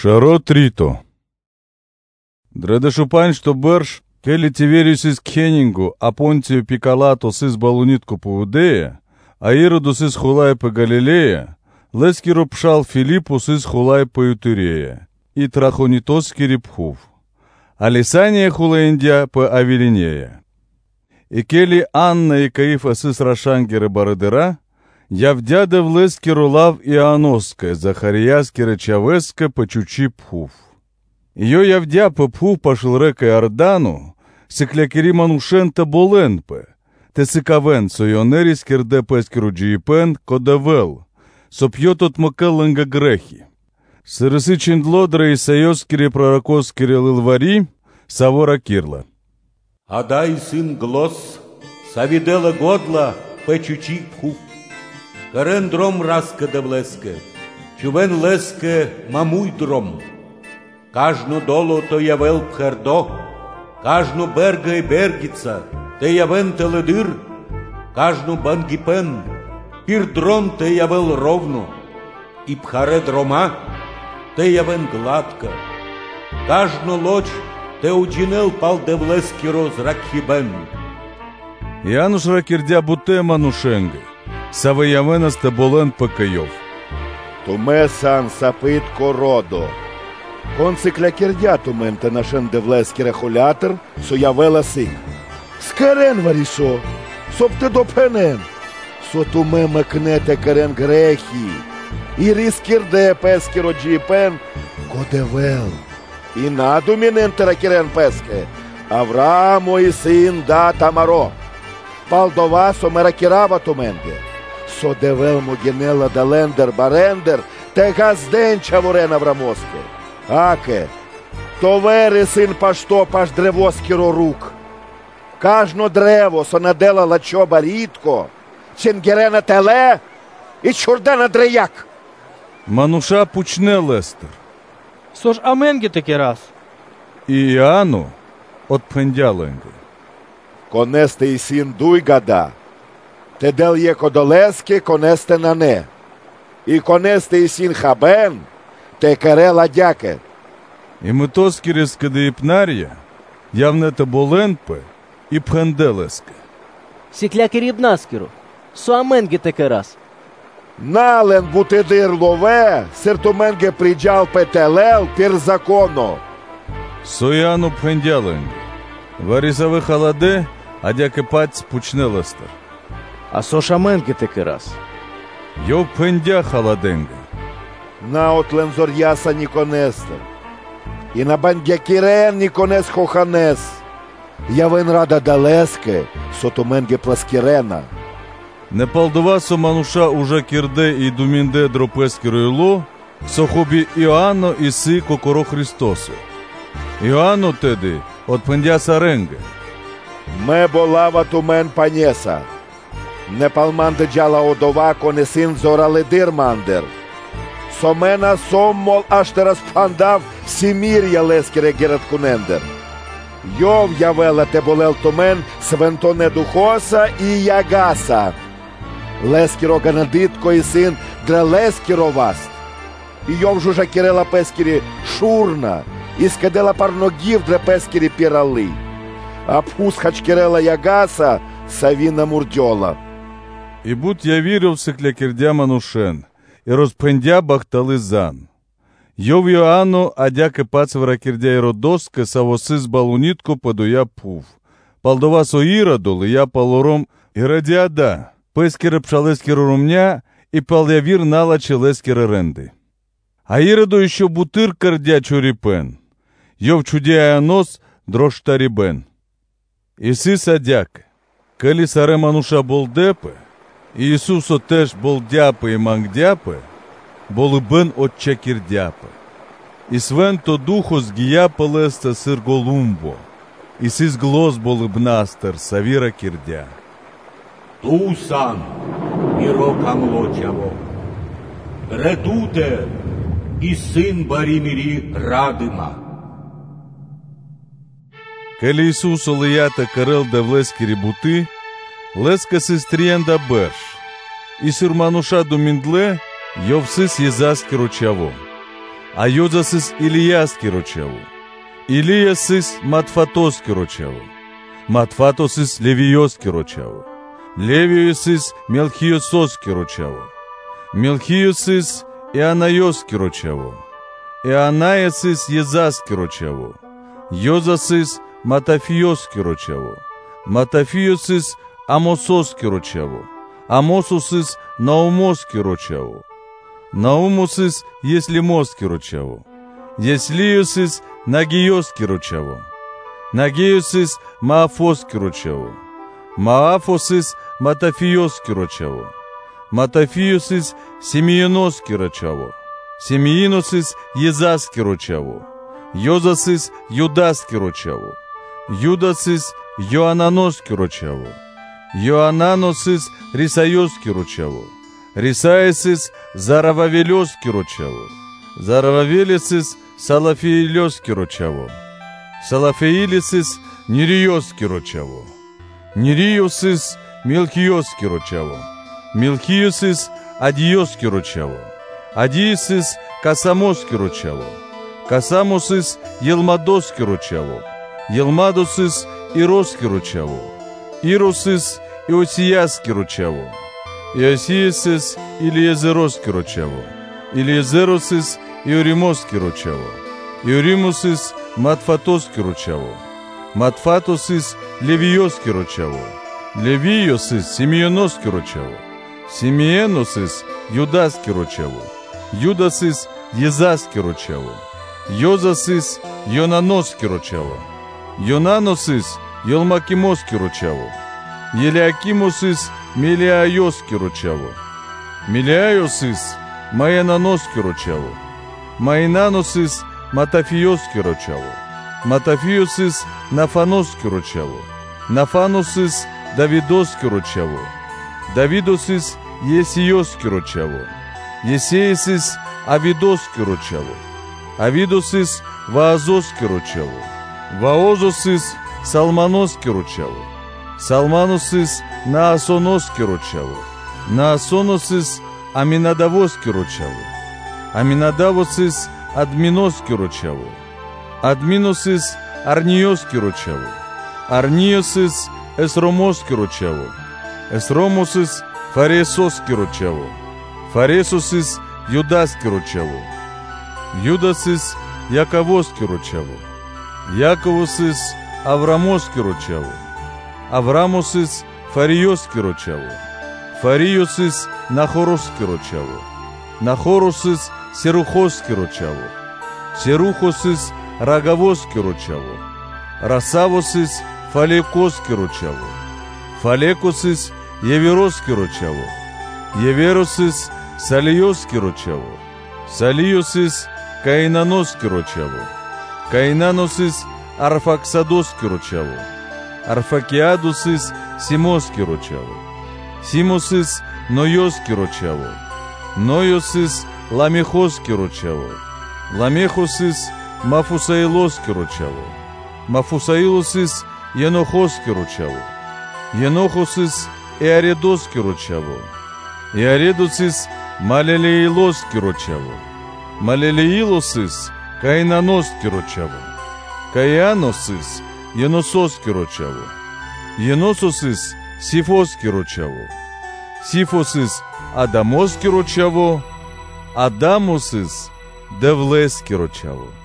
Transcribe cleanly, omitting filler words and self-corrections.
Шаро трито. Дредешупань, что берш, келі тіверюс із Кхенінгу, а Понтію Пікалатос із Балунітку по Удея, а Іродус із Хулай по Галилея, лескіро пшал Філіпус із Хулай по Ютирея, і Трахонітоскірі пхув, а Лісанія Хулаїндя по Авілінея. І келі Анна і Каїфас із Рашангіри Барадира, явдяде в лескіро лав Іаноске, Захаріяскіре Чавеске по Чучі пхув. Йо явдя попхув пашл река Иордану, сиклякері манушента боленпе, те сикавен сойонері скерде пескеру джиіпен кодавел, сопьотот макелленга грехи. Сириси чиндлодре і сайоскері пророкоскері лилварі, савора кирла. Адай сын глос, савидела годла, печучи пхув. Карен дром раска девлеске, чувен леске мамуй дром. Кажно доло то явел пхердо, кажно берга и бергица, те явен теледир, кажно бангипен, пирдрон те явел ровно, и пхаре дрома, те явен гладко. Кажно лоч те уджинел пал девлески роз ракхибен. Януш ракирдя буте манушенге, саве явена стеболен пекайов. Туме сан сапитко родо. Конциклякердя тументе нашен девлески рехулятор, соявела син. Скарен варішо, сопте допенен, со туме мекнете карен грехи, і рискірде пески роджіпен, кодевел. І надумінен теракерен песке, Авраamo і син да Тамаро. Палдова сомеракірава туменде, со девел могінела далендер барендер, те газден чаворен Аврамоске. Аке, то вери син пашто паш древоскіро рук. Кажно древо сонадела лачоба рідко, чингерена теле і чурдена дрияк. Мануша пучне лестер. Сож аменги таки раз. І Іану от пендяленги. Конесте і син дуй гада, те дел є кодолески, конесте на не. І конесте і син хабен, те керела дяке. І метоскіре скадеїпнар'я, явне те боленпе і пхенделеске. Сіклякері бнаскіру. Со аменги таки раз. Нален бутидир лове, сертуменге приджал петелел пір законо. Сояну пхендяленги. Варісави халаде, а дяке паць пучне лестер. А со шаменги таки раз. Йо пхендя халаденге. На отлензор'яса ніконесте. І на бандякірен ніконес хоханес. Явен рада далеске, сотуменге пласкірена. Не палдова со мануша уже кірде і думінде дропескірою ло, сохобі Іоанно і си кокоро Христосу. Іоанно теди от пендя саренге. Ме болава тумен панєса. Не палманде джала одова конесин зораледир мандер. Сомена соммол аж терас пандав сімір'я лескере гераткунендер. Йов явела те болел томен свентоне духоса і ягаса. Лескіро ганадитко і син дре лескіро васт. І йов жужа кірела пескірі шурна, і скадела парногів дре пескірі пірали. А пхус хачкірела ягаса савіна мурдьола. І будь я вірив сиклякердя манушен, і розпендя бахтали зан. Йов Іоанну, а дяке пацвера кірдя і родоске, савоси з балунітку подуя пув. Палдова со Іродол, і я палором і радіада, пескере пшалескере румня, і палявір налаче лескере ренди. А Іроду іще бутир кардя чуріпен. Йов чудя нос дроштарібен. І си садяке, калі саре мануша болдепе, і Ісусо теж болдяпе і мангдяпе, боли бен от чакірдяпе. І свенто духо згіяпе лесте сирголумбо, і сис глос боли бнастер савіра кірдя. Тусан, мірокам лочаво, редуте, і син барімірі радима. Калі Ісусо лията карел девлескері бути, леска сестрієнда берш, і сир мануша доміндле, йовсис єзаскеро чаво. а Йозасис Илияски рочаву. Илиясис Матфатоски рочаву. Матфатосис Левиоски рочаву. Левиосис Мелхиососки рочаву. Мелхиосис Ианайоски рочаву. Ианаясис Езаски рочаву. Йозасис Матафиоски рочаву. Матафиосис Амососки рочаву. Амососис Наумоски рочаву. Наумосис Еслимоски рочаву. Еслиосис Нагиоски рочаву. Нагиосис Маафоски рочаву. Маафосис Матафиоски рочаву. Матафиосис Симеоноски рочаву. Симеиносис Езаски рочаву. Йозасис Юдаски рочаву. Юдасис Йоананоски рочаву. Йоананосис Рисайоски рочаву. Рисаесис Зарававелёски рочаву. Зарававелесис Салафиилёски рочаву. Салафиилесис Нириоски рочаву. Нириосис Мелхиоски рочаву. Мелхиосис Адиоски рочаву. Адиесис Касамоски рочаву. Касамосис Елмадоски рочаву. Елмадосис Ироски рочаву. Иросис Иосияски рочаву. Иосиесис Илиезероски рочаву. Илиезеросис Иоримоски рочаву. Иоримосис Матфатоски рочаву. Матфатосис Левиоски рочаву. Левиосис Симеоноски рочаву. Симеоносис Юдаски рочаву. Юдасис Езаски рочаву. Йозасис Йонаноски рочаву. Йонаносис Елмакимоски рочаву. Елиакимосис Мелиайоски рочаву. Мелиайосис Маенаноски рочаву. Маинаносис Матафиоски рочаву. Матафиосис Нафаноски рочаву. Нафаносис Давидоски рочаву. Давидосис Есиоски рочаву. Есеесис Авидоски рочаву. Авидосис Ваазоски рочаву. Ваозосис Салманоски рочаву. Салманосис Наасоноски рочаву. Наасоносис Аминадавоски рочаву. Аминадавосис Админоски рочаву. Админосис Арниоски рочаву. Арниосис Эсромоски рочаву. Эсромосис Фаресоски рочаву. Фаресосис Юдаски рочаву. Юдасис Яковоски рочаву. Яковосис Аврамоски рочаву. Аврамосис Фариоски рочаву. Фариосис Нахороски рочаву. Нахоросис Серухоски рочаву. Серухосис Раговоски рочаву. Расавосис Фалекоски рочаву. Фалекосис Евероски рочаву. Еверосис Салиоски рочаву. Салиосис Каинаноски рочаву. Каинаносис Арфаксадоски рочаву. Арфакиадосис Симоски рочаву. Симосис Ноёски рочаву. Ноёсис Ламехоски рочаву. Ламехосис Мафусаилоски рочаву. Мафусаилосис Енохоски рочаву. Енохосис Иаредоски рочаву. Иаредосис Малелеилоски рочаву. Малелеилосис Каинаноски рочаву. Каианосис Енососки рочаву. Енососис Сифоски рочаву. Сифосис Адамоски рочаву. Адамосис Девлески рочаву.